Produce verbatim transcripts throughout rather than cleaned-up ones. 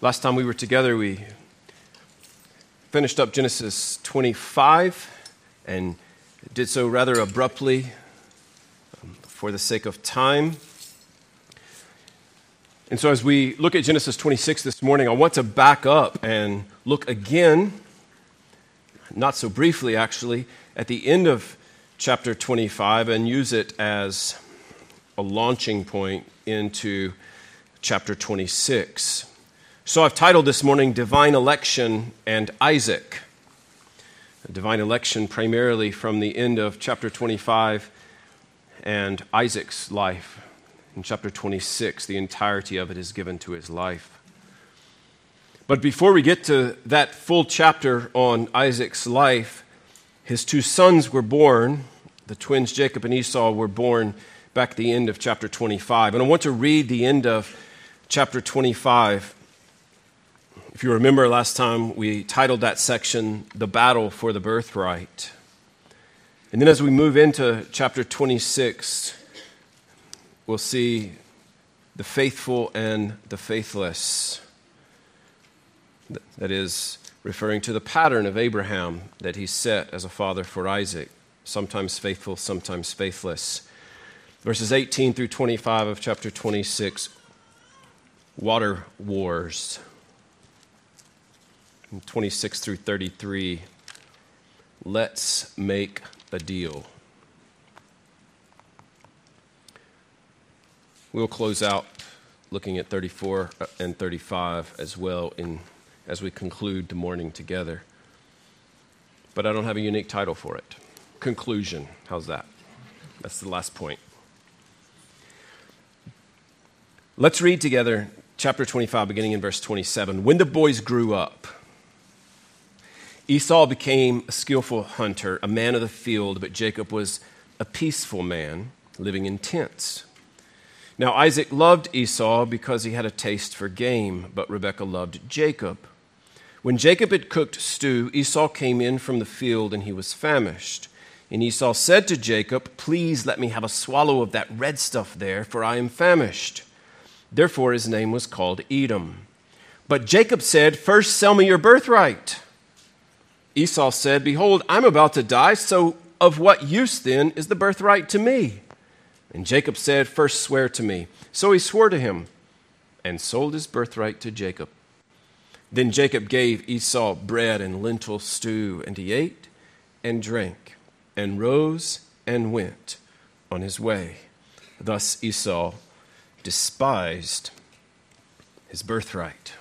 Last time we were together, we finished up Genesis twenty-five and did so rather abruptly um, for the sake of time. And so as we look at Genesis twenty-six this morning, I want to back up and look again, not so briefly actually, at the end of chapter twenty-five and use it as a launching point into chapter twenty-six. So I've titled this morning, Divine Election and Isaac. Divine election primarily from the end of chapter twenty-five and Isaac's life. In chapter twenty-six, the entirety of it is given to his life. But before we get to that full chapter on Isaac's life, his two sons were born. The twins Jacob and Esau were born back at the end of chapter twenty-five. And I want to read the end of chapter twenty-five. If you remember last time, we titled that section, The Battle for the Birthright. And then as we move into chapter twenty-six, we'll see the faithful and the faithless. That is, referring to the pattern of Abraham that he set as a father for Isaac, sometimes faithful, sometimes faithless. Verses eighteen through twenty-five of chapter twenty-six, water wars. And twenty-six through thirty-three, let's make a deal. We'll close out looking at thirty-four and thirty-five as well in, as we conclude the morning together. But I don't have a unique title for it. Conclusion. How's that? That's the last point. Let's read together chapter twenty-five, beginning in verse twenty-seven. When the boys grew up, Esau became a skillful hunter, a man of the field, but Jacob was a peaceful man, living in tents. Now Isaac loved Esau because he had a taste for game, but Rebekah loved Jacob. When Jacob had cooked stew, Esau came in from the field, and he was famished. And Esau said to Jacob, "Please let me have a swallow of that red stuff there, for I am famished." Therefore his name was called Edom. But Jacob said, "First sell me your birthright." Esau said, "Behold, I'm about to die, so of what use then is the birthright to me?" And Jacob said, "First swear to me." So he swore to him and sold his birthright to Jacob. Then Jacob gave Esau bread and lentil stew, and he ate and drank and rose and went on his way. Thus Esau despised his birthright.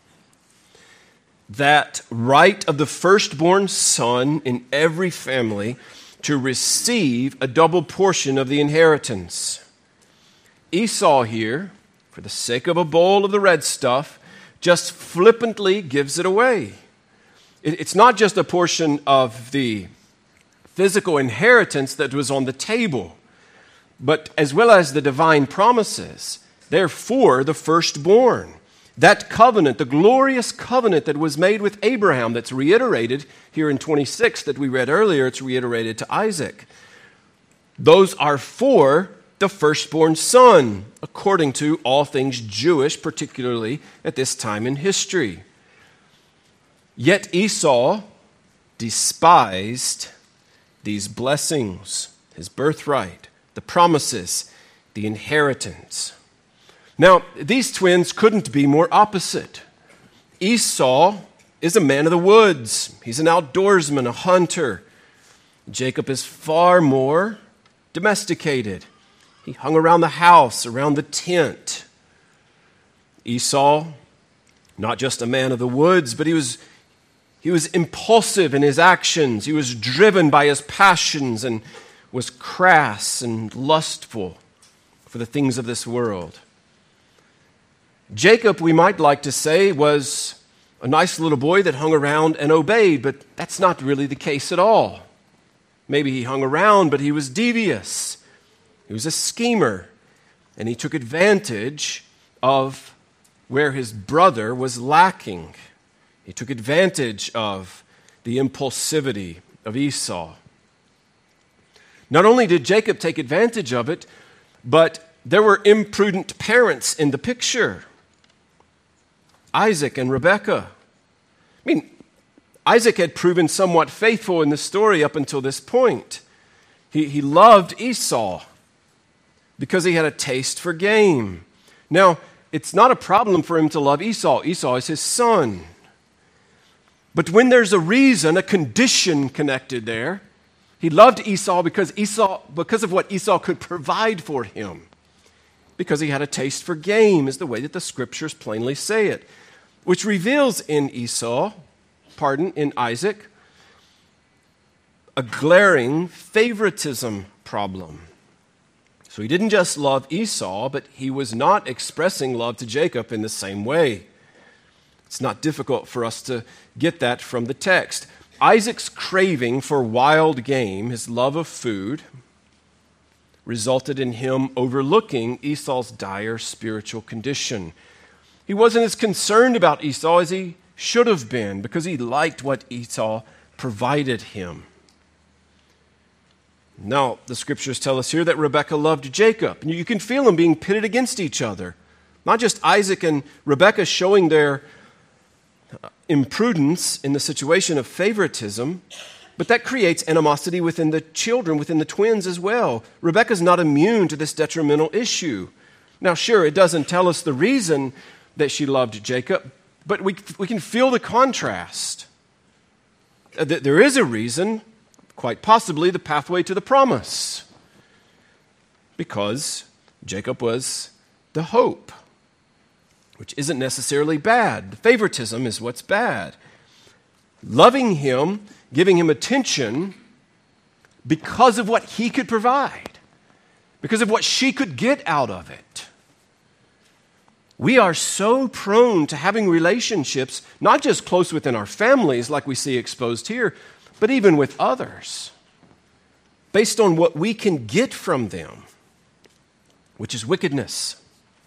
That right of the firstborn son in every family to receive a double portion of the inheritance. Esau here, for the sake of a bowl of the red stuff, just flippantly gives it away. It's not just a portion of the physical inheritance that was on the table, but as well as the divine promises. Therefore, the firstborn. That covenant, the glorious covenant that was made with Abraham, that's reiterated here in twenty-six that we read earlier, it's reiterated to Isaac. Those are for the firstborn son, according to all things Jewish, particularly at this time in history. Yet Esau despised these blessings, his birthright, the promises, the inheritance. Now, these twins couldn't be more opposite. Esau is a man of the woods. He's an outdoorsman, a hunter. Jacob is far more domesticated. He hung around the house, around the tent. Esau, not just a man of the woods, but he was, he was impulsive in his actions. He was driven by his passions and was crass and lustful for the things of this world. Jacob, we might like to say, was a nice little boy that hung around and obeyed, but that's not really the case at all. Maybe he hung around, but he was devious. He was a schemer, and he took advantage of where his brother was lacking. He took advantage of the impulsivity of Esau. Not only did Jacob take advantage of it, but there were imprudent parents in the picture. Isaac and Rebekah. I mean, Isaac had proven somewhat faithful in the story up until this point. He, he loved Esau because he had a taste for game. Now, it's not a problem for him to love Esau. Esau is his son. But when there's a reason, a condition connected there, he loved Esau because Esau, because of what Esau could provide for him. Because he had a taste for game, is the way that the scriptures plainly say it. Which reveals in Esau, pardon, in Isaac, a glaring favoritism problem. So he didn't just love Esau, but he was not expressing love to Jacob in the same way. It's not difficult for us to get that from the text. Isaac's craving for wild game, his love of food, resulted in him overlooking Esau's dire spiritual condition. He wasn't as concerned about Esau as he should have been because he liked what Esau provided him. Now, the scriptures tell us here that Rebekah loved Jacob. And you can feel them being pitted against each other. Not just Isaac and Rebekah showing their imprudence in the situation of favoritism, but that creates animosity within the children, within the twins as well. Rebekah's not immune to this detrimental issue. Now, sure, it doesn't tell us the reason that she loved Jacob, but we, we can feel the contrast. There is a reason, quite possibly the pathway to the promise, because Jacob was the hope, which isn't necessarily bad. The favoritism is what's bad. Loving him, giving him attention because of what he could provide, because of what she could get out of it. We are so prone to having relationships, not just close within our families like we see exposed here, but even with others, based on what we can get from them, which is wickedness.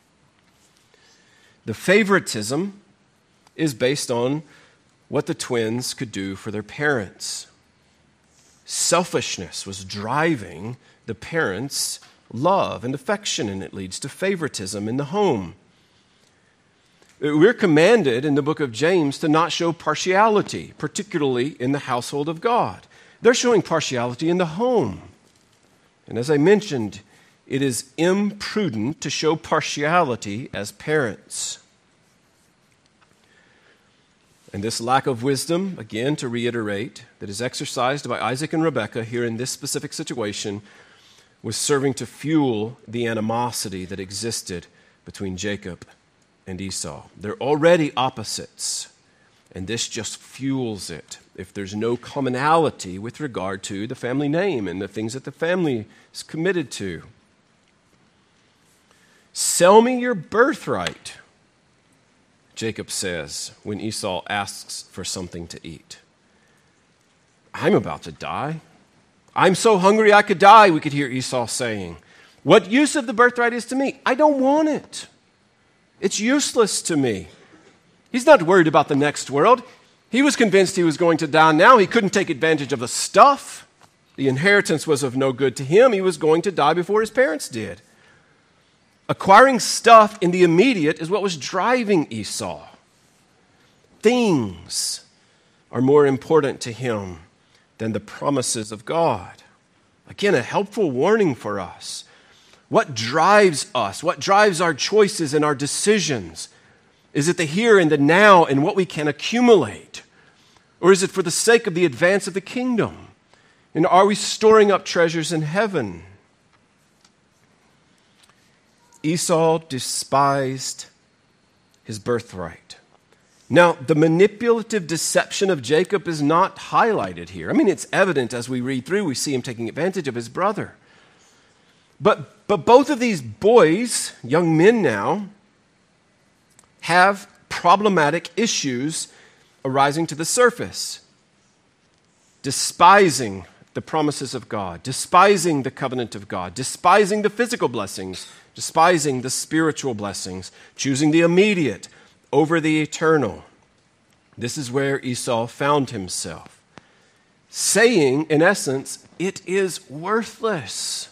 The favoritism is based on what the twins could do for their parents. Selfishness was driving the parents' love and affection, and it leads to favoritism in the home. We're commanded in the book of James to not show partiality, particularly in the household of God. They're showing partiality in the home. And as I mentioned, it is imprudent to show partiality as parents. And this lack of wisdom, again, to reiterate, that is exercised by Isaac and Rebekah here in this specific situation, was serving to fuel the animosity that existed between Jacob and Esau. They're already opposites, and this just fuels it. If there's no commonality with regard to the family name and the things that the family is committed to. Sell me your birthright, Jacob says when Esau asks for something to eat. I'm about to die. I'm so hungry I could die, we could hear Esau saying. What use of the birthright is to me? I don't want it. It's useless to me. He's not worried about the next world. He was convinced he was going to die now. He couldn't take advantage of the stuff. The inheritance was of no good to him. He was going to die before his parents did. Acquiring stuff in the immediate is what was driving Esau. Things are more important to him than the promises of God. Again, a helpful warning for us. What drives us? What drives our choices and our decisions? Is it the here and the now and what we can accumulate? Or is it for the sake of the advance of the kingdom? And are we storing up treasures in heaven? Esau despised his birthright. Now, the manipulative deception of Jacob is not highlighted here. I mean, it's evident as we read through, we see him taking advantage of his brother. But, but both of these boys, young men now, have problematic issues arising to the surface. Despising the promises of God, despising the covenant of God, despising the physical blessings, despising the spiritual blessings, choosing the immediate over the eternal. This is where Esau found himself, saying, in essence, it is worthless.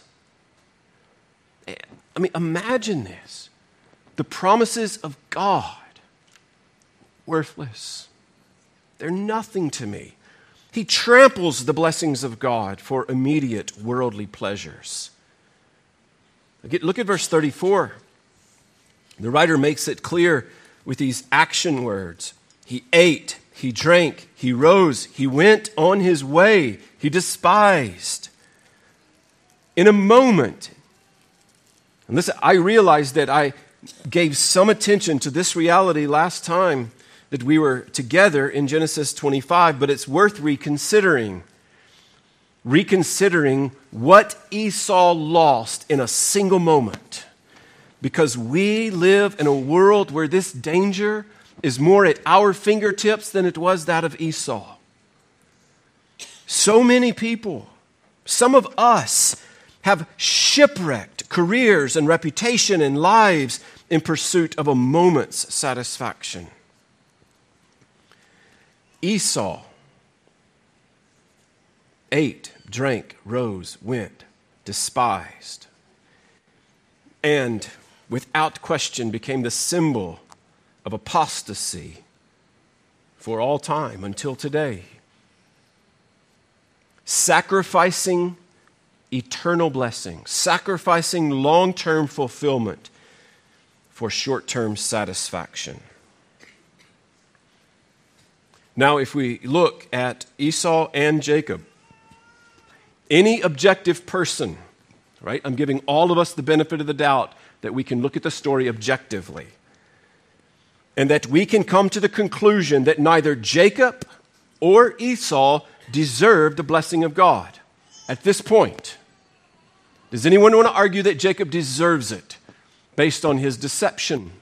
I mean, imagine this. The promises of God worthless. They're nothing to me. He tramples the blessings of God for immediate worldly pleasures. Look at verse thirty-four. The writer makes it clear with these action words. He ate, he drank, he rose, he went on his way, he despised. In a moment, and listen, I realized that I gave some attention to this reality last time that we were together in Genesis twenty-five, but it's worth reconsidering. Reconsidering what Esau lost in a single moment. Because we live in a world where this danger is more at our fingertips than it was that of Esau. So many people, some of us, have shipwrecked careers and reputation and lives in pursuit of a moment's satisfaction. Esau ate, drank, rose, went, despised, and without question became the symbol of apostasy for all time until today. Sacrificing eternal blessing, sacrificing long-term fulfillment for short-term satisfaction. Now, if we look at Esau and Jacob, any objective person, right? I'm giving all of us the benefit of the doubt that we can look at the story objectively, and that we can come to the conclusion that neither Jacob or Esau deserved the blessing of God at this point. Does anyone want to argue that Jacob deserves it based on his deception?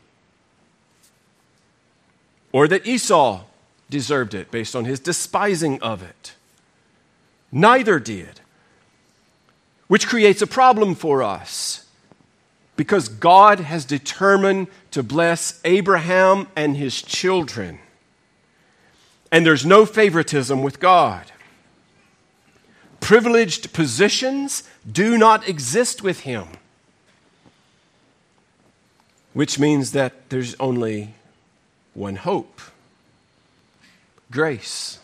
Or that Esau deserved it based on his despising of it? Neither did. Which creates a problem for us because God has determined to bless Abraham and his children. And there's no favoritism with God. Privileged positions do not exist with him. Which means that there's only one hope. Grace.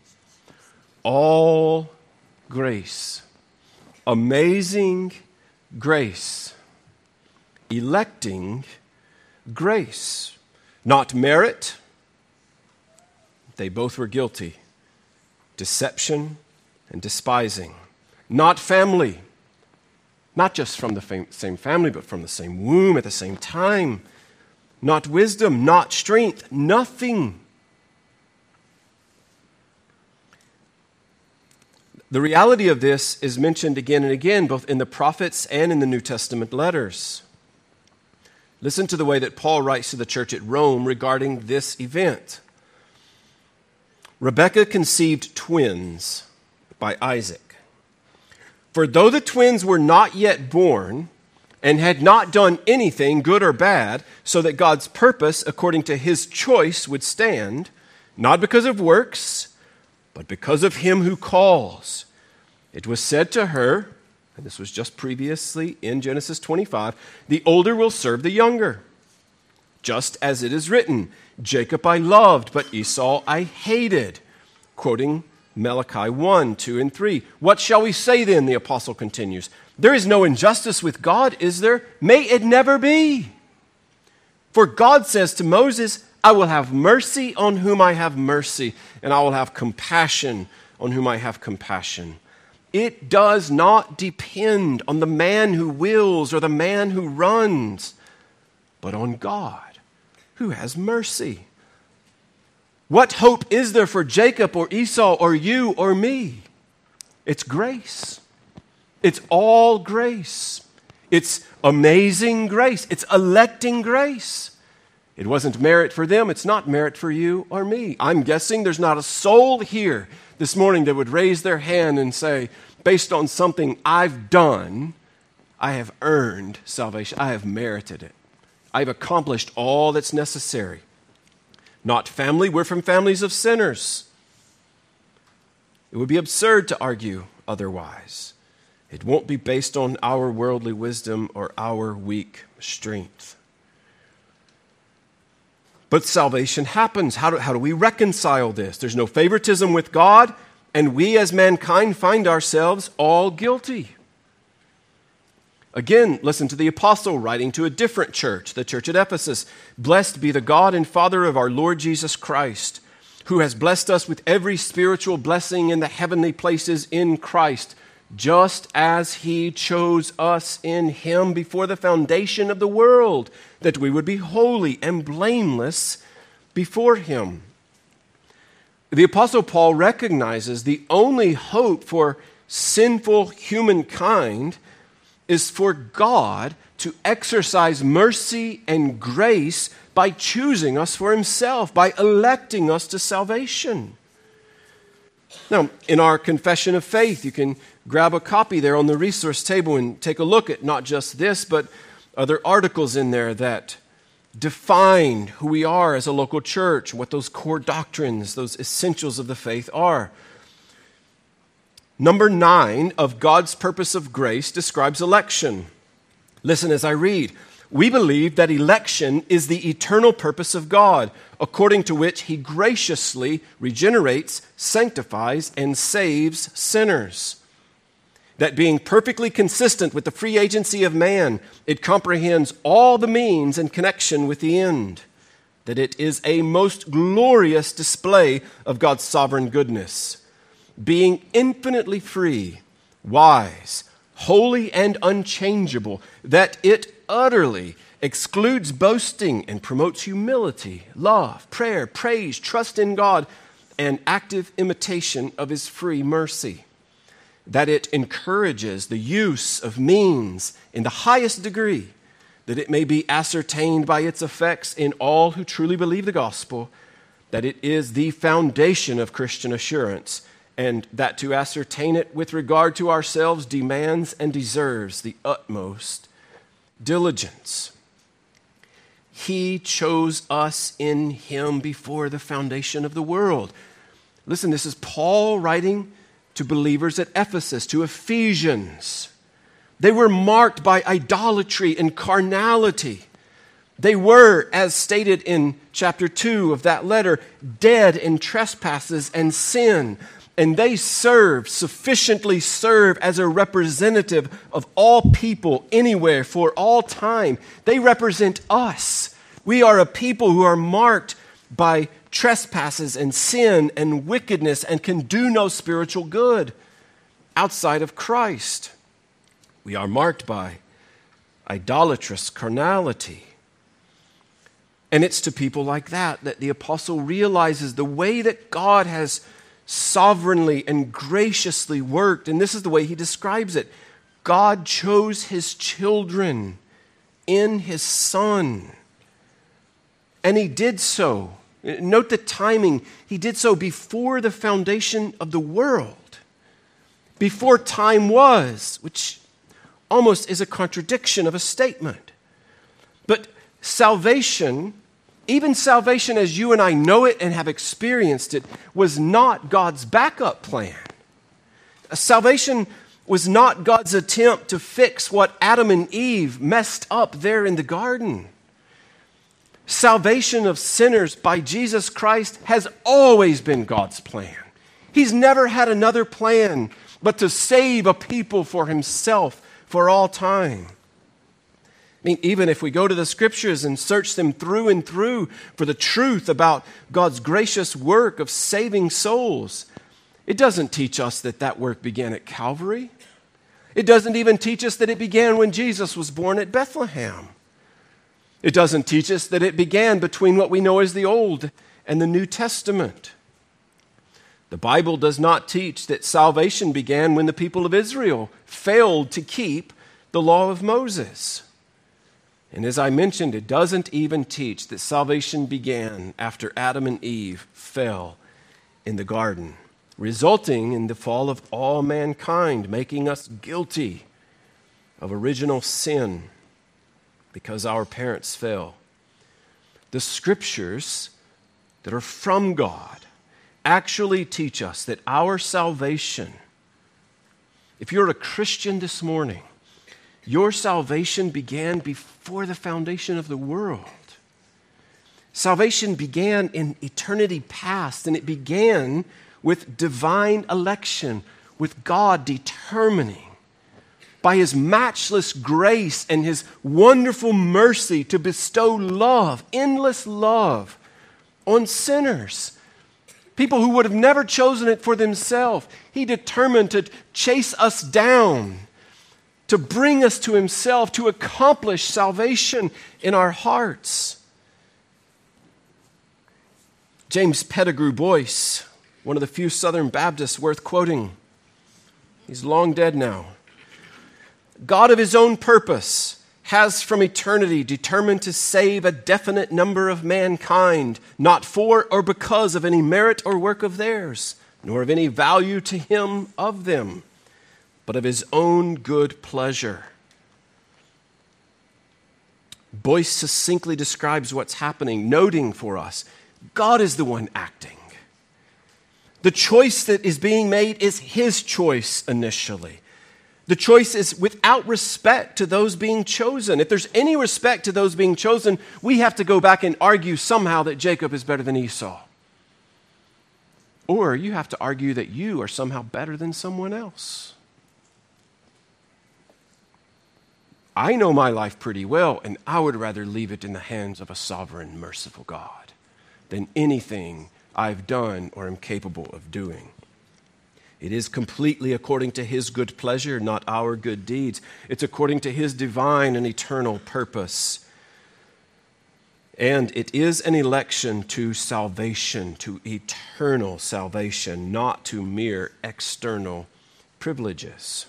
All grace. Amazing grace. Electing grace. Not merit. They both were guilty. Deception and despising. Not family. Not just from the fam- same family, but from the same womb at the same time. Not wisdom, not strength, nothing. The reality of this is mentioned again and again, both in the prophets and in the New Testament letters. Listen to the way that Paul writes to the church at Rome regarding this event. Rebekah conceived twins by Isaac. For though the twins were not yet born and had not done anything, good or bad, so that God's purpose, according to his choice, would stand, not because of works, but because of him who calls. It was said to her, and this was just previously in Genesis twenty-five, the older will serve the younger. Just as it is written, Jacob I loved, but Esau I hated. Quoting Malachi one, two, and three. What shall we say then, the apostle continues? There is no injustice with God, is there? May it never be. For God says to Moses, I will have mercy on whom I have mercy, and I will have compassion on whom I have compassion. It does not depend on the man who wills or the man who runs, but on God who has mercy. What hope is there for Jacob or Esau or you or me? It's grace. It's all grace. It's amazing grace. It's electing grace. It wasn't merit for them. It's not merit for you or me. I'm guessing there's not a soul here this morning that would raise their hand and say, based on something I've done, I have earned salvation. I have merited it. I've accomplished all that's necessary. Not family. We're from families of sinners. It would be absurd to argue otherwise. It won't be based on our worldly wisdom or our weak strength. But salvation happens. How do, how do we reconcile this? There's no favoritism with God, and we as mankind find ourselves all guilty. Again, listen to the apostle writing to a different church, the church at Ephesus. Blessed be the God and Father of our Lord Jesus Christ, who has blessed us with every spiritual blessing in the heavenly places in Christ, just as he chose us in him before the foundation of the world, that we would be holy and blameless before him. The apostle Paul recognizes the only hope for sinful humankind is for God to exercise mercy and grace by choosing us for himself, by electing us to salvation. Now, in our confession of faith, you can grab a copy there on the resource table and take a look at not just this, but other articles in there that define who we are as a local church, what those core doctrines, those essentials of the faith are. Number nine of God's purpose of grace describes election. Listen as I read. We believe that election is the eternal purpose of God, according to which he graciously regenerates, sanctifies, and saves sinners. That being perfectly consistent with the free agency of man, it comprehends all the means in connection with the end. That it is a most glorious display of God's sovereign goodness. Being infinitely free, wise, holy, and unchangeable, that it utterly excludes boasting and promotes humility, love, prayer, praise, trust in God, and active imitation of his free mercy. That it encourages the use of means in the highest degree, that it may be ascertained by its effects in all who truly believe the gospel, that it is the foundation of Christian assurance, and that to ascertain it with regard to ourselves demands and deserves the utmost diligence. He chose us in him before the foundation of the world. Listen, this is Paul writing to believers at Ephesus, to Ephesians. They were marked by idolatry and carnality. They were, as stated in chapter two of that letter, dead in trespasses and sin. And they serve, sufficiently serve as a representative of all people, anywhere, for all time. They represent us. We are a people who are marked by trespasses and sin and wickedness and can do no spiritual good outside of Christ. We are marked by idolatrous carnality. And it's to people like that that the apostle realizes the way that God has sovereignly and graciously worked. And this is the way he describes it. God chose his children in his Son. And he did so. Note the timing. He did so before the foundation of the world. Before time was, which almost is a contradiction of a statement. But salvation, even salvation as you and I know it and have experienced it, was not God's backup plan. Salvation was not God's attempt to fix what Adam and Eve messed up there in the garden. Salvation of sinners by Jesus Christ has always been God's plan. He's never had another plan but to save a people for himself for all time. I mean, even if we go to the scriptures and search them through and through for the truth about God's gracious work of saving souls, it doesn't teach us that that work began at Calvary. It doesn't even teach us that it began when Jesus was born at Bethlehem. It doesn't teach us that it began between what we know as the Old and the New Testament. The Bible does not teach that salvation began when the people of Israel failed to keep the law of Moses. And as I mentioned, it doesn't even teach that salvation began after Adam and Eve fell in the garden, resulting in the fall of all mankind, making us guilty of original sin because our parents fell. The scriptures that are from God actually teach us that our salvation, if you're a Christian this morning, your salvation began before the foundation of the world. Salvation began in eternity past, and it began with divine election, with God determining by his matchless grace and his wonderful mercy to bestow love, endless love, on sinners. People who would have never chosen it for themselves. He determined to chase us down, to bring us to himself, to accomplish salvation in our hearts. James Pettigrew Boyce, one of the few Southern Baptists worth quoting, he's long dead now. God of his own purpose has from eternity determined to save a definite number of mankind, not for or because of any merit or work of theirs, nor of any value to him of them, but of his own good pleasure. Boyce succinctly describes what's happening, noting for us, God is the one acting. The choice that is being made is his choice initially. The choice is without respect to those being chosen. If there's any respect to those being chosen, we have to go back and argue somehow that Jacob is better than Esau. Or you have to argue that you are somehow better than someone else. I know my life pretty well, and I would rather leave it in the hands of a sovereign, merciful God than anything I've done or am capable of doing. It is completely according to his good pleasure, not our good deeds. It's according to his divine and eternal purpose. And it is an election to salvation, to eternal salvation, not to mere external privileges.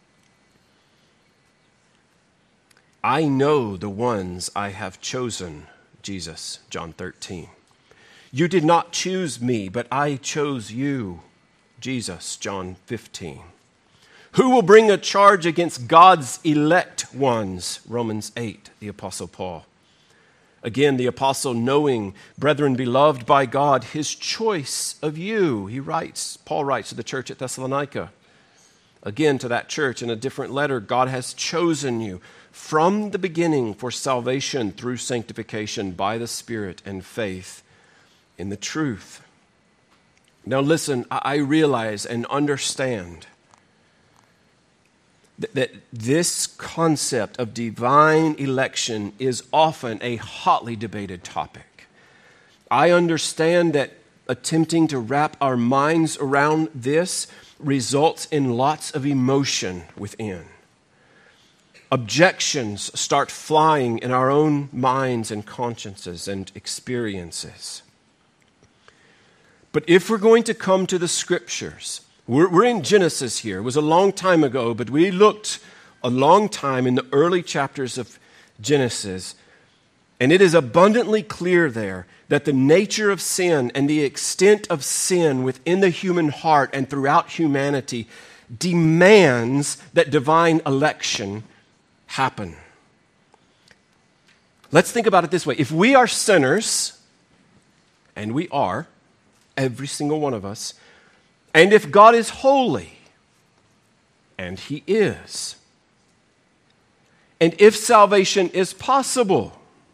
I know the ones I have chosen, Jesus, John thirteen. You did not choose me, but I chose you, Jesus, John fifteen. Who will bring a charge against God's elect ones? Romans eight, the Apostle Paul. Again, the Apostle, knowing, brethren beloved by God, his choice of you, he writes, Paul writes to the church at Thessalonica. Again, to that church in a different letter, God has chosen you from the beginning for salvation through sanctification by the Spirit and faith in the truth. Now listen, I realize and understand that, that this concept of divine election is often a hotly debated topic. I understand that attempting to wrap our minds around this results in lots of emotion within. Objections start flying in our own minds and consciences and experiences. But if we're going to come to the Scriptures, we're, we're in Genesis here. It was a long time ago, but we looked a long time in the early chapters of Genesis, and it is abundantly clear there that the nature of sin and the extent of sin within the human heart and throughout humanity demands that divine election happen. Let's think about it this way. If we are sinners, and we are, every single one of us, and if God is holy, and he is, and if salvation is possible,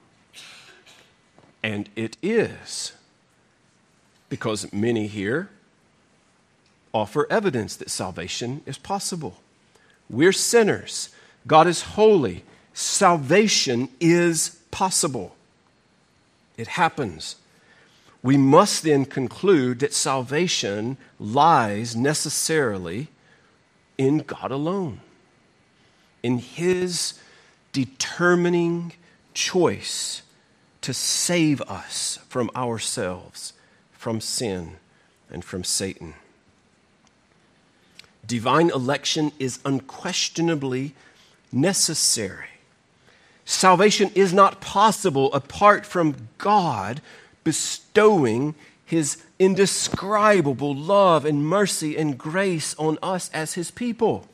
and it is, because many here offer evidence that salvation is possible. We're sinners. God is holy. Salvation is possible. It happens. We must then conclude that salvation lies necessarily in God alone, in his determining choice to save us from ourselves, from sin, and from Satan. Divine election is unquestionably necessary. Salvation is not possible apart from God bestowing his indescribable love and mercy and grace on us as his people.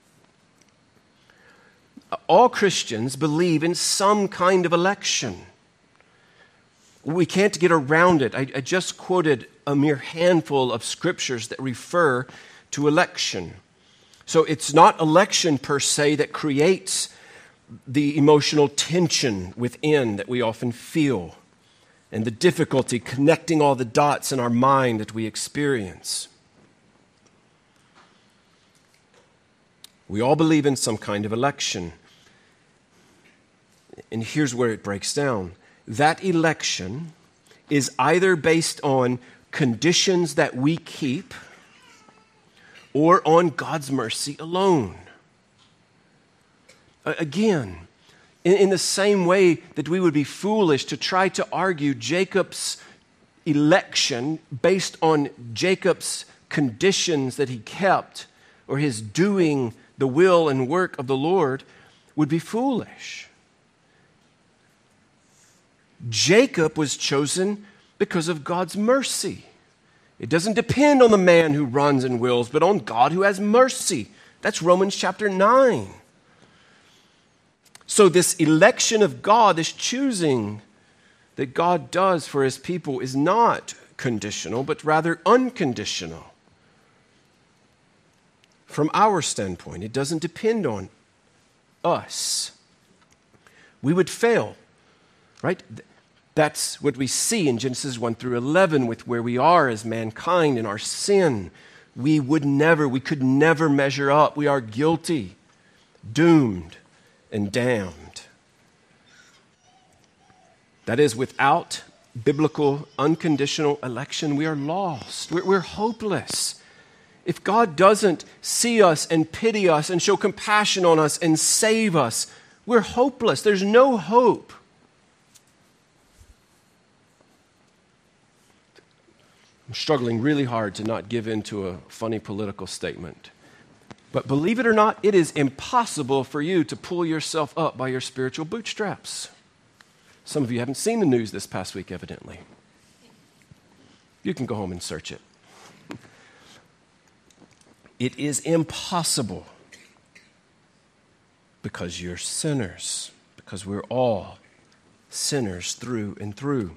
All Christians believe in some kind of election. We can't get around it. I, I just quoted a mere handful of scriptures that refer to election. So it's not election per se that creates the emotional tension within that we often feel and the difficulty connecting all the dots in our mind that we experience. We all believe in some kind of election. And here's where it breaks down. That election is either based on conditions that we keep or on God's mercy alone. Again, in, in the same way that we would be foolish to try to argue Jacob's election based on Jacob's conditions that he kept or his doing the will and work of the Lord would be foolish. Jacob was chosen because of God's mercy. It doesn't depend on the man who runs and wills, but on God who has mercy. That's Romans chapter nine. So this election of God, this choosing that God does for his people is not conditional, but rather unconditional. From our standpoint, it doesn't depend on us. We would fail, right? That's what we see in Genesis one through eleven with where we are as mankind in our sin. We would never, we could never measure up. We are guilty, doomed, and damned. That is, without biblical unconditional election, we are lost. We're, we're hopeless. If God doesn't see us and pity us and show compassion on us and save us, we're hopeless. There's no hope. I'm struggling really hard to not give in to a funny political statement. But believe it or not, it is impossible for you to pull yourself up by your spiritual bootstraps. Some of you haven't seen the news this past week, evidently. You can go home and search it. It is impossible because you're sinners, because we're all sinners through and through.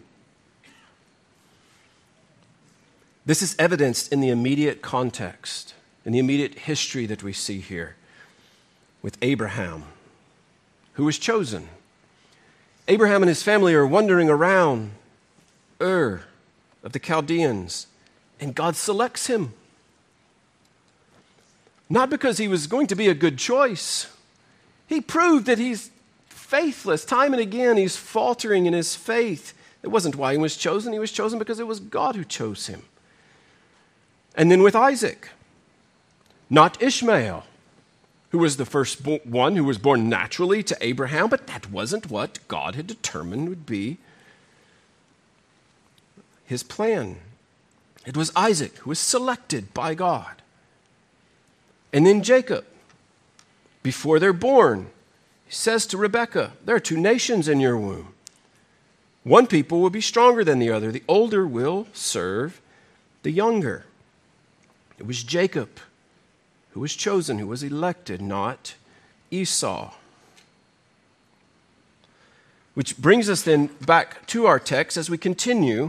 This is evidenced in the immediate context, in the immediate history that we see here with Abraham, who was chosen. Abraham and his family are wandering around Ur of the Chaldeans, and God selects him. Not because he was going to be a good choice. He proved that he's faithless. Time and again, he's faltering in his faith. It wasn't why he was chosen. He was chosen because it was God who chose him. And then with Isaac, not Ishmael, who was the first one who was born naturally to Abraham, but that wasn't what God had determined would be his plan. It was Isaac who was selected by God. And then Jacob, before they're born, he says to Rebekah, there are two nations in your womb. One people will be stronger than the other. The older will serve the younger. It was Jacob who was chosen, who was elected, not Esau. Which brings us then back to our text as we continue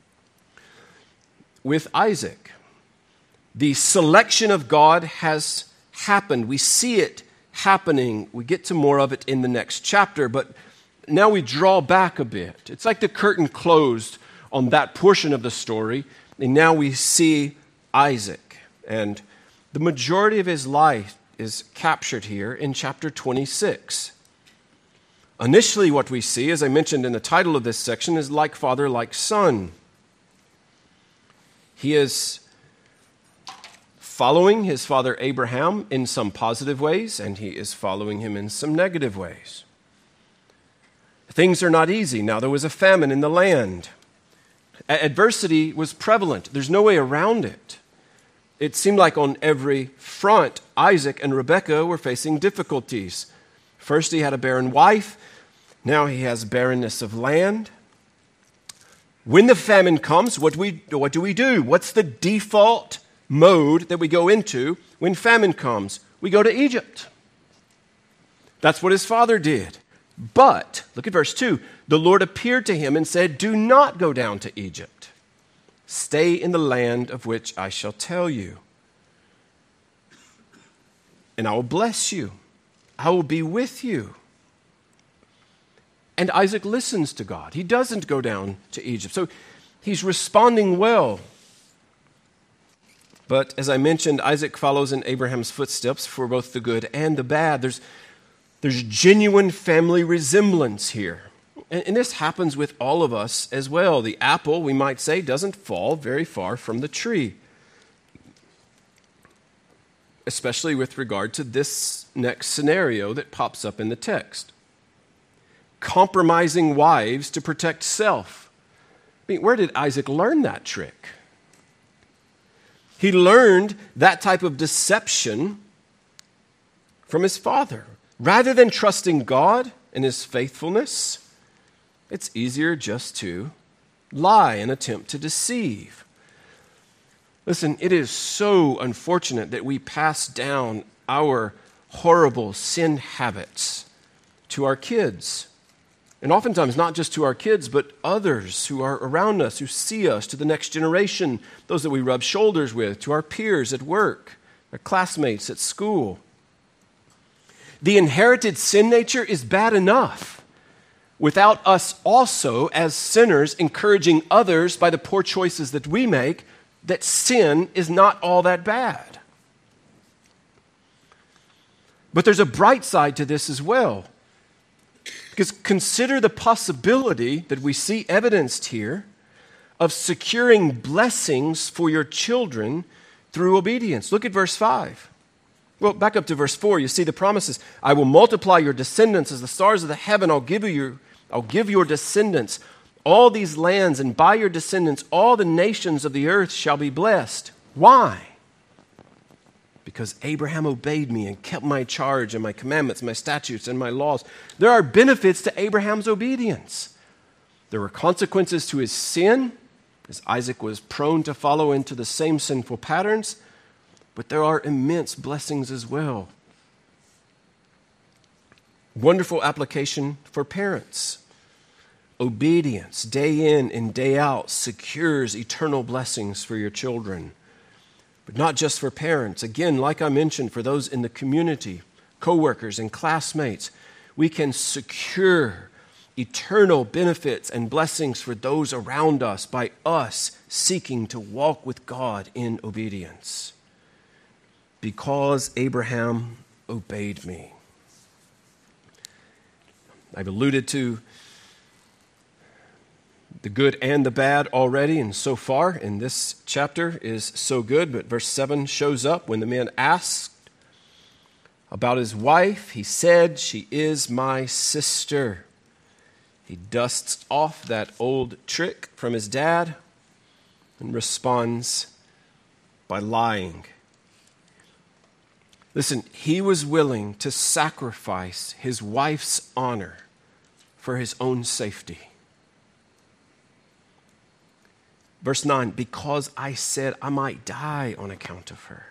with Isaac. The selection of God has happened. We see it happening. We get to more of it in the next chapter, but now we draw back a bit. It's like the curtain closed on that portion of the story, and now we see Isaac. And the majority of his life is captured here in chapter twenty-six. Initially, what we see, as I mentioned in the title of this section, is like father, like son. He is following his father Abraham in some positive ways, and he is following him in some negative ways. Things are not easy. Now, there was a famine in the land. Adversity was prevalent. There's no way around it. It seemed like on every front, Isaac and Rebekah were facing difficulties. First, he had a barren wife. Now he has barrenness of land. When the famine comes, what do we, what do we do? What's the default mode that we go into when famine comes? We go to Egypt. That's what his father did. But, look at verse two. The Lord appeared to him and said, do not go down to Egypt. Stay in the land of which I shall tell you. And I will bless you. I will be with you. And Isaac listens to God. He doesn't go down to Egypt. So he's responding well. But as I mentioned, Isaac follows in Abraham's footsteps for both the good and the bad. There's, there's genuine family resemblance here. And, and this happens with all of us as well. The apple, we might say, doesn't fall very far from the tree, especially with regard to this next scenario that pops up in the text. Compromising wives to protect self. I mean, where did Isaac learn that trick? He learned that type of deception from his father. Rather than trusting God and his faithfulness, it's easier just to lie and attempt to deceive. Listen, it is so unfortunate that we pass down our horrible sin habits to our kids. And oftentimes, not just to our kids, but others who are around us, who see us, to the next generation, those that we rub shoulders with, to our peers at work, our classmates at school. The inherited sin nature is bad enough without us also, as sinners, encouraging others by the poor choices that we make, that sin is not all that bad. But there's a bright side to this as well. Because consider the possibility that we see evidenced here of securing blessings for your children through obedience. Look at verse five. Well, back up to verse four. You see the promises. I will multiply your descendants as the stars of the heaven. I'll give you your, I'll give your descendants all these lands, and by your descendants all the nations of the earth shall be blessed. Why? Because Abraham obeyed me and kept my charge and my commandments, my statutes, and my laws. There are benefits to Abraham's obedience. There were consequences to his sin, as Isaac was prone to follow into the same sinful patterns, but there are immense blessings as well. Wonderful application for parents. Obedience, day in and day out, secures eternal blessings for your children. But not just for parents. Again, like I mentioned, for those in the community, co-workers and classmates, we can secure eternal benefits and blessings for those around us by us seeking to walk with God in obedience. Because Abraham obeyed me. I've alluded to the good and the bad already, and so far in this chapter is so good. But verse seven shows up when the man asked about his wife. He said, she is my sister. He dusts off that old trick from his dad and responds by lying. Listen, he was willing to sacrifice his wife's honor for his own safety. Verse nine, because I said I might die on account of her.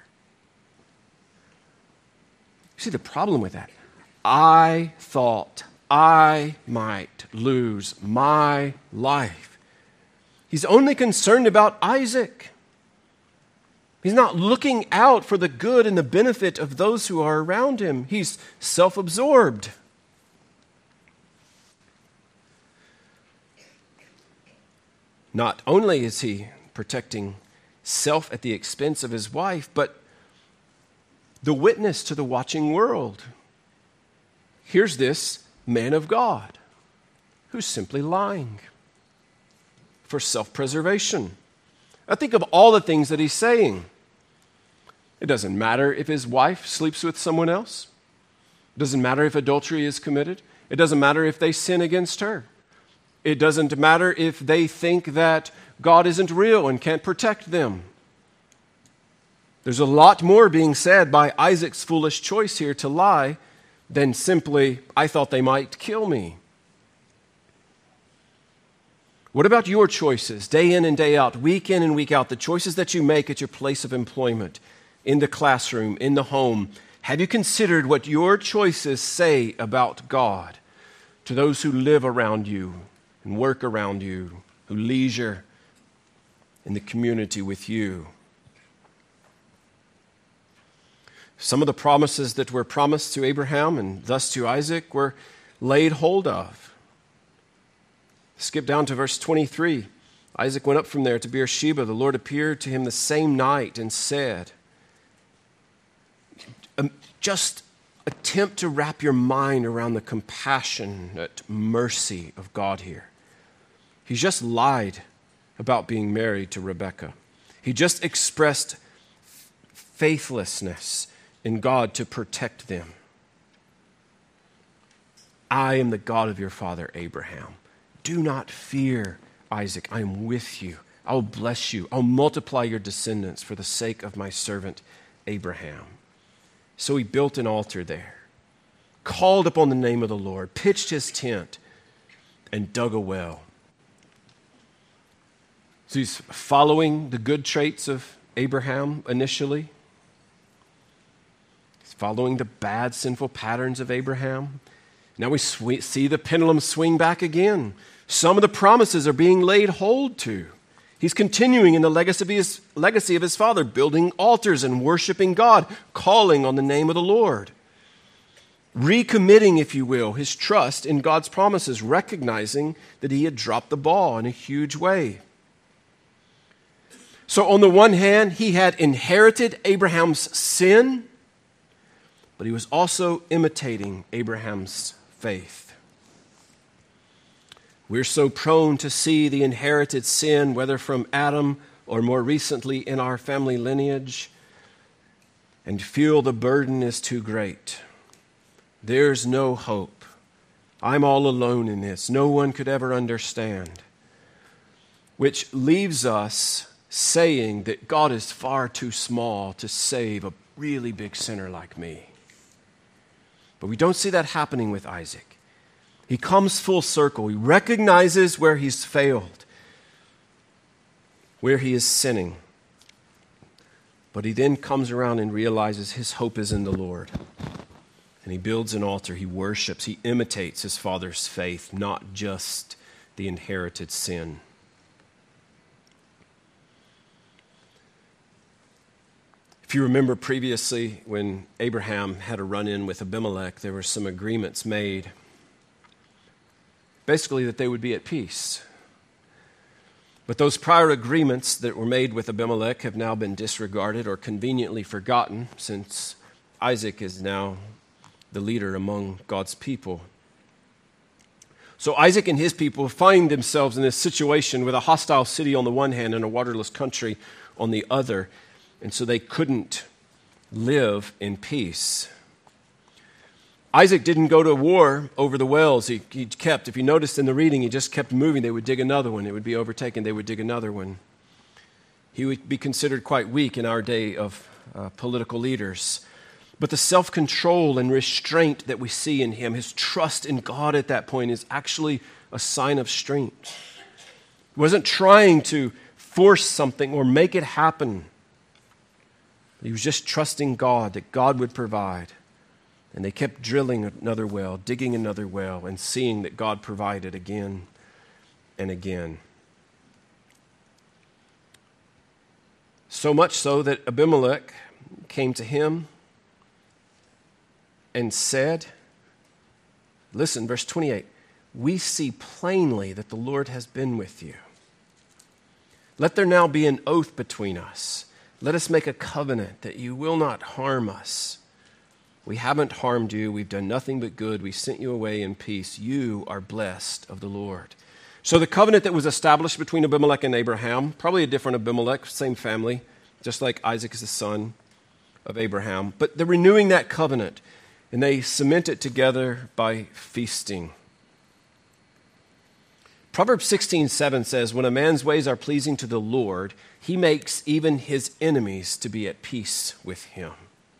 See the problem with that? I thought I might lose my life. He's only concerned about Isaac. He's not looking out for the good and the benefit of those who are around him. He's self-absorbed. Not only is he protecting self at the expense of his wife, but the witness to the watching world. Here's this man of God who's simply lying for self-preservation. I think of all the things that he's saying. It doesn't matter if his wife sleeps with someone else. It doesn't matter if adultery is committed. It doesn't matter if they sin against her. It doesn't matter if they think that God isn't real and can't protect them. There's a lot more being said by Isaac's foolish choice here to lie than simply, I thought they might kill me. What about your choices, day in and day out, week in and week out, the choices that you make at your place of employment, in the classroom, in the home? Have you considered what your choices say about God to those who live around you and work around you, who leisure in the community with you? Some of the promises that were promised to Abraham and thus to Isaac were laid hold of. Skip down to verse twenty-three. Isaac went up from there to Beersheba. The Lord appeared to him the same night and said, um, just attempt to wrap your mind around the compassionate mercy of God here. He just lied about being married to Rebekah. He just expressed faithlessness in God to protect them. I am the God of your father Abraham. Do not fear, Isaac. I am with you. I will bless you. I'll multiply your descendants for the sake of my servant Abraham. So he built an altar there, called upon the name of the Lord, pitched his tent, and dug a well. So he's following the good traits of Abraham initially. He's following the bad, sinful patterns of Abraham. Now we sw- see the pendulum swing back again. Some of the promises are being laid hold to. He's continuing in the legacy of his, legacy of his father, building altars and worshiping God, calling on the name of the Lord. Recommitting, if you will, his trust in God's promises, recognizing that he had dropped the ball in a huge way. So on the one hand, he had inherited Abraham's sin, but he was also imitating Abraham's faith. We're so prone to see the inherited sin, whether from Adam or more recently in our family lineage, and feel the burden is too great. There's no hope. I'm all alone in this. No one could ever understand. Which leaves us saying that God is far too small to save a really big sinner like me. But we don't see that happening with Isaac. He comes full circle. He recognizes where he's failed, where he is sinning. But he then comes around and realizes his hope is in the Lord. And he builds an altar. He worships. He imitates his father's faith, not just the inherited sin. If you remember previously, when Abraham had a run-in with Abimelech, there were some agreements made, basically that they would be at peace. But those prior agreements that were made with Abimelech have now been disregarded or conveniently forgotten, since Isaac is now the leader among God's people. So Isaac and his people find themselves in this situation with a hostile city on the one hand and a waterless country on the other. And so they couldn't live in peace. Isaac didn't go to war over the wells. He, he kept, if you noticed in the reading, he just kept moving. They would dig another one. It would be overtaken. They would dig another one. He would be considered quite weak in our day of uh, political leaders. But the self-control and restraint that we see in him, his trust in God at that point, is actually a sign of strength. He wasn't trying to force something or make it happen. He was just trusting God, that God would provide. And they kept drilling another well, digging another well, and seeing that God provided again and again. So much so that Abimelech came to him and said, listen, verse twenty-eight, we see plainly that the Lord has been with you. Let there now be an oath between us. Let us make a covenant that you will not harm us. We haven't harmed you. We've done nothing but good. We sent you away in peace. You are blessed of the Lord. So the covenant that was established between Abimelech and Abraham, probably a different Abimelech, same family, just like Isaac is the son of Abraham. But they're renewing that covenant, and they cement it together by feasting. Proverbs sixteen seven says, when a man's ways are pleasing to the Lord, he makes even his enemies to be at peace with him.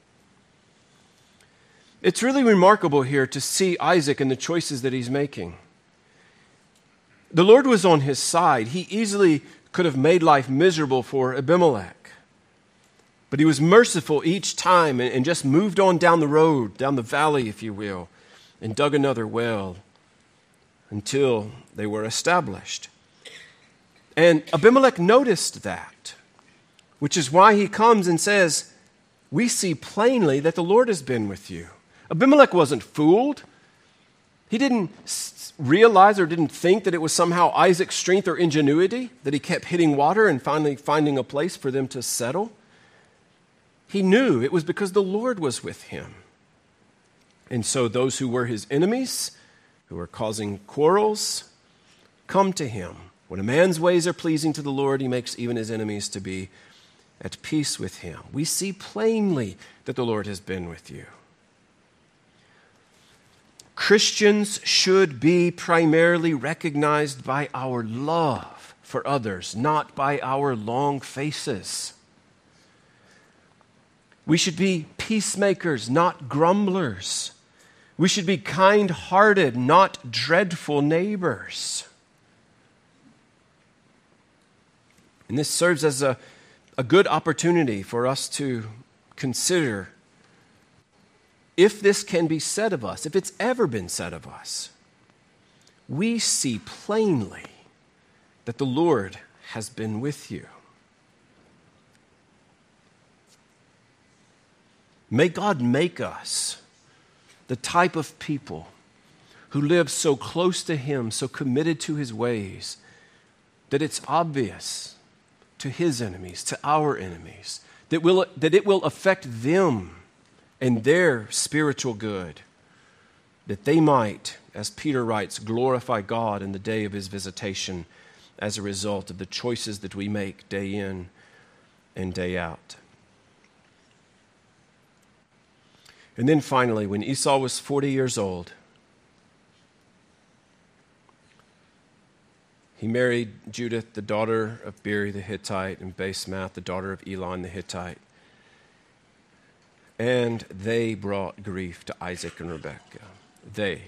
It's really remarkable here to see Isaac and the choices that he's making. The Lord was on his side. He easily could have made life miserable for Abimelech. But he was merciful each time and, and just moved on down the road, down the valley, if you will, and dug another well until they were established. And Abimelech noticed that, which is why he comes and says, we see plainly that the Lord has been with you. Abimelech wasn't fooled. He didn't s- realize or didn't think that it was somehow Isaac's strength or ingenuity that he kept hitting water and finally finding a place for them to settle. He knew it was because the Lord was with him. And so those who were his enemies, who were causing quarrels, come to him. When a man's ways are pleasing to the Lord, he makes even his enemies to be at peace with him. We see plainly that the Lord has been with you. Christians should be primarily recognized by our love for others, not by our long faces. We should be peacemakers, not grumblers. We should be kind-hearted, not dreadful neighbors. And this serves as a, a good opportunity for us to consider if this can be said of us, if it's ever been said of us. We see plainly that the Lord has been with you. May God make us the type of people who live so close to Him, so committed to His ways, that it's obvious to His enemies, to our enemies, that, will, that it will affect them and their spiritual good, that they might, as Peter writes, glorify God in the day of His visitation as a result of the choices that we make day in and day out. And then finally, when Esau was forty years old, he married Judith, the daughter of Beeri the Hittite, and Basemath, the daughter of Elon the Hittite. And they brought grief to Isaac and Rebekah. They.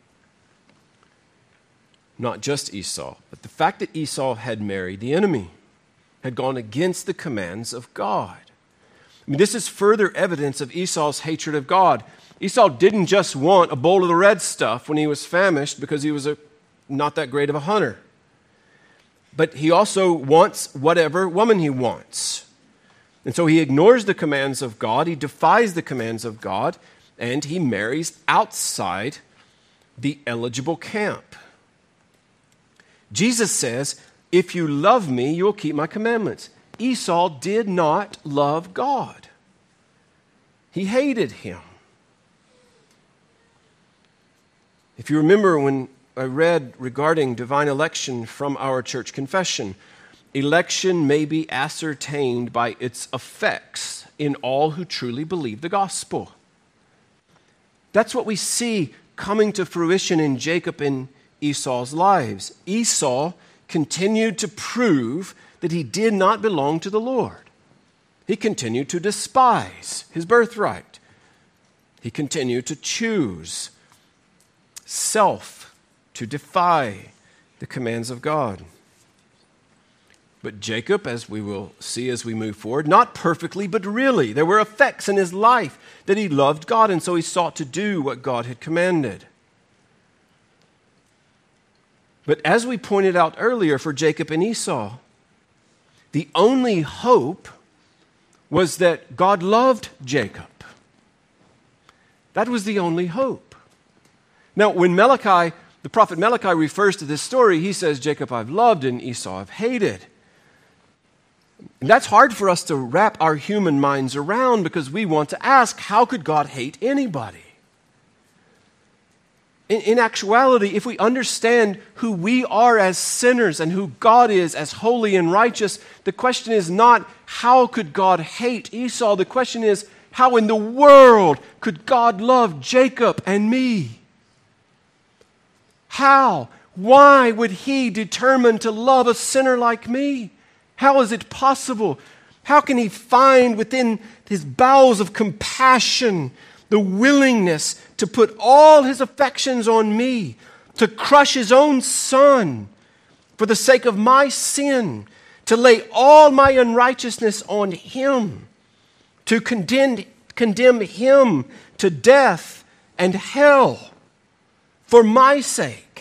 Not just Esau, but the fact that Esau had married the enemy, had gone against the commands of God. I mean, this is further evidence of Esau's hatred of God. Esau didn't just want a bowl of the red stuff when he was famished because he was a, not that great of a hunter. But he also wants whatever woman he wants. And so he ignores the commands of God, he defies the commands of God, and he marries outside the eligible camp. Jesus says, if you love me, you'll keep my commandments. Esau did not love God. He hated him. If you remember when I read regarding divine election from our church confession, election may be ascertained by its effects in all who truly believe the gospel. That's what we see coming to fruition in Jacob and Esau's lives. Esau continued to prove that he did not belong to the Lord. He continued to despise his birthright. He continued to choose self, to defy the commands of God. But Jacob, as we will see as we move forward, not perfectly, but really, there were effects in his life that he loved God, and so he sought to do what God had commanded. But as we pointed out earlier for Jacob and Esau, the only hope was that God loved Jacob. That was the only hope. Now, when Malachi, the prophet Malachi refers to this story, he says, Jacob I've loved and Esau I've hated. And that's hard for us to wrap our human minds around because we want to ask, how could God hate anybody? In, in actuality, if we understand who we are as sinners and who God is as holy and righteous, the question is not, how could God hate Esau? The question is, how in the world could God love Jacob and me? How? Why would He determine to love a sinner like me? How is it possible? How can He find within His bowels of compassion the willingness to put all His affections on me, to crush His own Son for the sake of my sin, to lay all my unrighteousness on Him, to condemn, condemn Him to death and hell for my sake?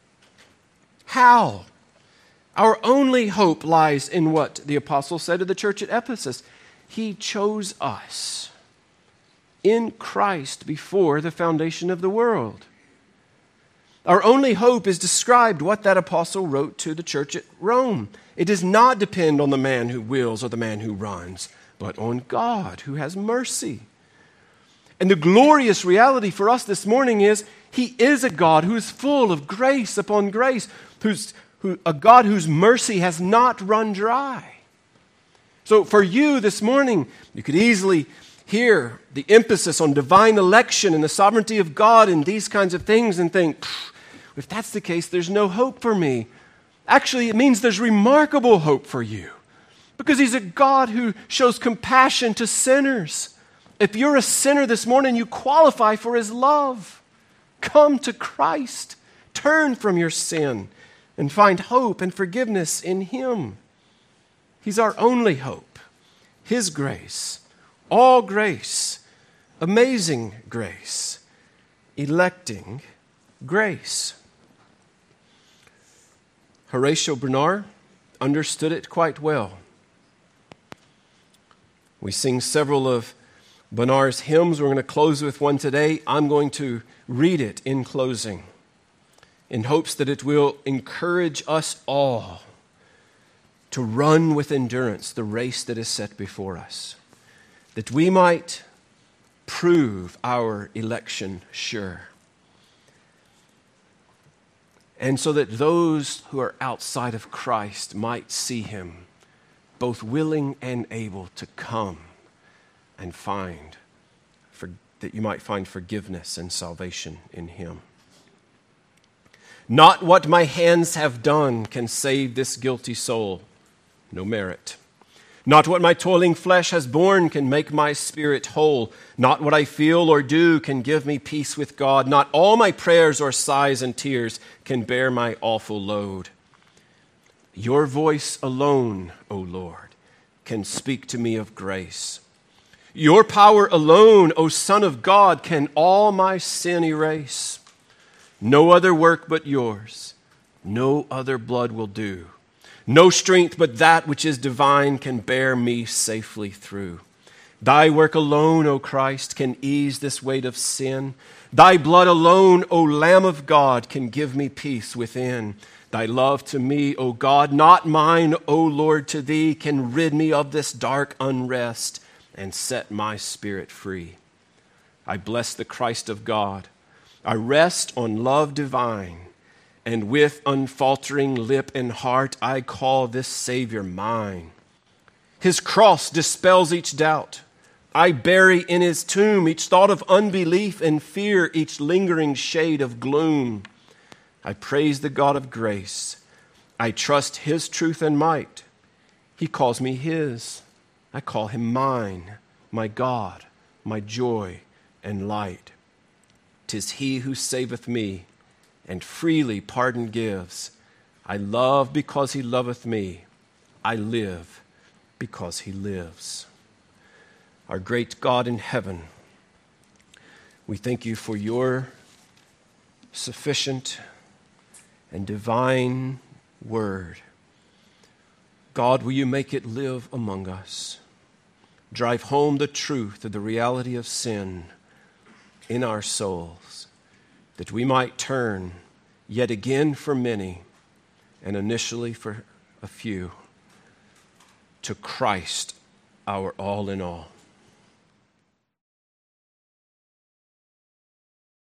How? Our only hope lies in what the apostle said to the church at Ephesus. He chose us in Christ before the foundation of the world. Our only hope is described what that apostle wrote to the church at Rome. It does not depend on the man who wills or the man who runs, but on God who has mercy. And the glorious reality for us this morning is He is a God who is full of grace upon grace, who's who, a God whose mercy has not run dry. So for you this morning, you could easily hear the emphasis on divine election and the sovereignty of God and these kinds of things and think, if that's the case, there's no hope for me. Actually, it means there's remarkable hope for you because He's a God who shows compassion to sinners. If you're a sinner this morning, you qualify for His love. Come to Christ. Turn from your sin and find hope and forgiveness in Him. He's our only hope. His grace, all grace, amazing grace, electing grace. Horatio Bernard understood it quite well. We sing several of Bernard's hymns. We're going to close with one today. I'm going to read it in closing in hopes that it will encourage us all to run with endurance the race that is set before us, that we might prove our election sure. And so that those who are outside of Christ might see Him, both willing and able to come and find, for, that you might find forgiveness and salvation in Him. Not what my hands have done can save this guilty soul, no merit. Not what my toiling flesh has borne can make my spirit whole. Not what I feel or do can give me peace with God. Not all my prayers or sighs and tears can bear my awful load. Your voice alone, O Lord, can speak to me of grace. Your power alone, O Son of God, can all my sin erase. No other work but yours, no other blood will do. No strength but that which is divine can bear me safely through. Thy work alone, O Christ, can ease this weight of sin. Thy blood alone, O Lamb of God, can give me peace within. Thy love to me, O God, not mine, O Lord, to Thee, can rid me of this dark unrest and set my spirit free. I bless the Christ of God. I rest on love divine. And with unfaltering lip and heart, I call this Savior mine. His cross dispels each doubt. I bury in His tomb each thought of unbelief and fear, each lingering shade of gloom. I praise the God of grace. I trust His truth and might. He calls me His. I call Him mine, my God, my joy and light. 'Tis He who saveth me and freely pardon gives. I love because He loveth me. I live because He lives. Our great God in heaven, we thank You for Your sufficient and divine word. God, will You make it live among us? Drive home the truth of the reality of sin in our souls, that we might turn yet again for many, and initially for a few, to Christ, our all in all.